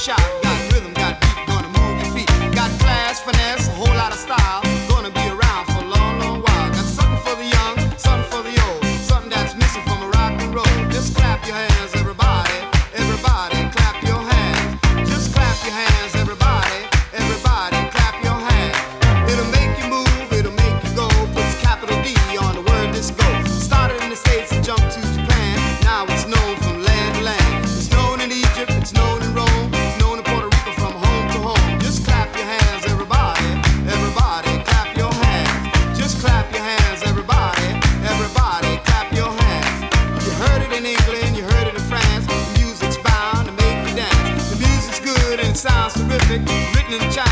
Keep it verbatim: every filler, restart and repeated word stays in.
shout. Got rhythm, got beat, gonna move your feet. Got class, finesse, a whole lot of style. Gonna be around for a long, long while. Got something for the young, something for the old. Something that's missing from a rock and roll. Just clap your hands, everybody. Everybody, clap your hands. Just clap your hands, everybody. Everybody, clap your hands. It'll make you move, it'll make you go. Puts capital D on the word disco. Started in the States and jumped to Japan. Now it's known from land to land. It's known in Egypt, it's known in Rome. It's known in Puerto Rico from home to home. Just clap your hands, everybody. Everybody, clap your hands. Just clap your hands, everybody. Everybody, clap your hands. You heard it in England, you heard it in France. The music's bound to make you dance. The music's good and it sounds terrific. Written in China.